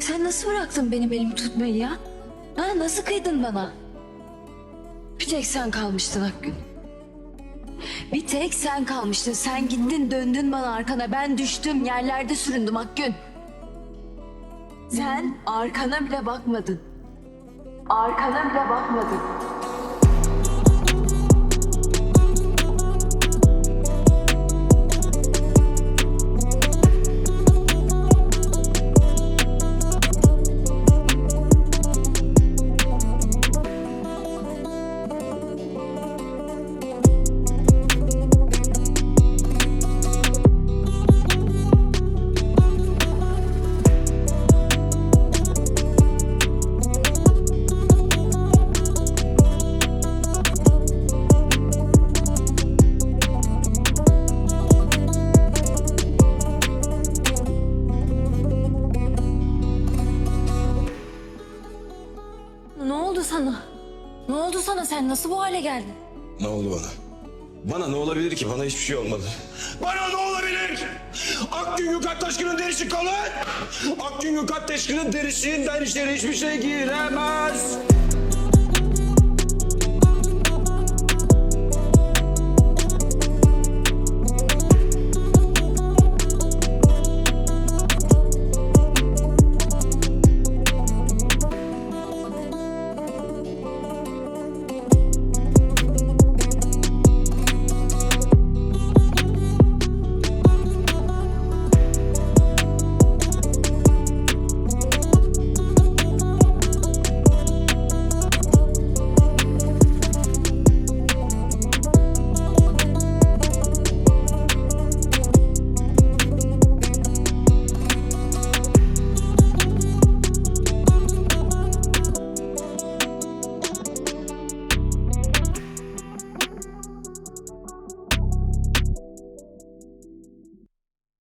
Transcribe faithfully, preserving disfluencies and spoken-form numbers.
Sen nasıl bıraktın benim elimi tutmayı ya? Ha, nasıl kıydın bana? Bir tek sen kalmıştın Akgün. Bir tek sen kalmıştın. Sen gittin döndün bana arkana. Ben düştüm yerlerde süründüm Akgün. Sen arkana bile bakmadın. Arkana bile bakmadın. Ne oldu sana? Ne oldu sana? Sen nasıl bu hale geldin? Ne oldu bana? Bana ne olabilir ki? Bana hiçbir şey olmadı. Bana ne olabilir? Akgün Gökalp Taşkın'ın derisi kalın. Akgün Gökalp Taşkın'ın derisinden içeri hiçbir şey giremez.